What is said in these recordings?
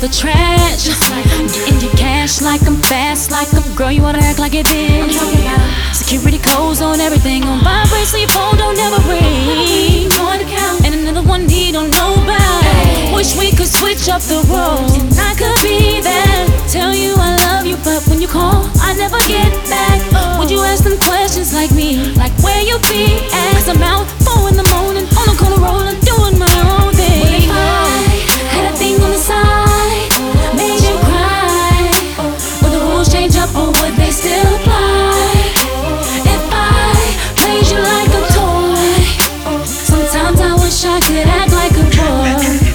the trash. Getting your cash like I'm fast, like I'm girl, you wanna act like it been. Security codes on everything, on vibrate so your phone don't never ring. And another one he don't know about. Wish we could switch up the roles, and I could be there. Tell you I love you, but when you call, I never get back. Would you ask them questions like me, like where you be at? 'Cause I'm out 4 in the morning, on the corner rolling, doing my own thing. What if I had a thing on the side, made you cry? Would the rules change up or would they still apply? If I played you like a toy, sometimes I wish I could act like a boy.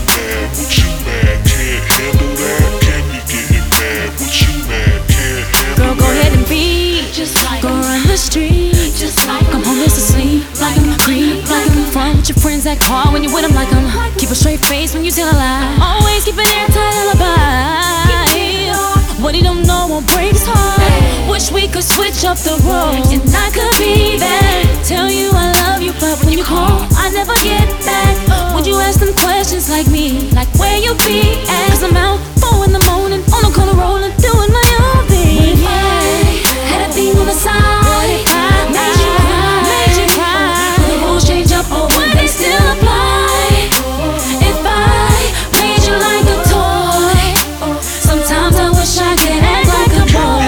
Girl, go ahead and be just like, go run the street just like I'm homeless asleep, like I'm creep, like I'm fun with your friends, act hard when you with them, like I'm keep a straight face when you tell a lie, always keep an airtight alibi. What he don't know won't break his heart. Wish we could switch up the roles, and I could be there. Tell you I love you, but when you call, I never get back. Would you ask them questions like me, like where you be at? 'Cause I'm out 4 in the morning, on the corner rolling, doing my own thing. Had a thing on the side, made you cry. Will the rules change up or would they still apply? If I played you like a toy, sometimes I wish I could act like a boy.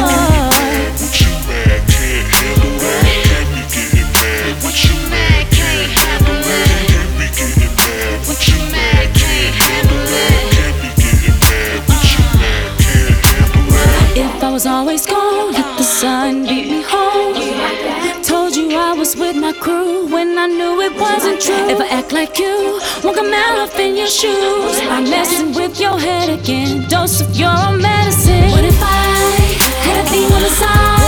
If I was always gone, let the sun beat me home. Told you I was with my crew when I knew it wasn't true. If I act like you, won't come out up in your shoes. I'm messing with your head again, dose of your own medicine. What if I had a thing on the side?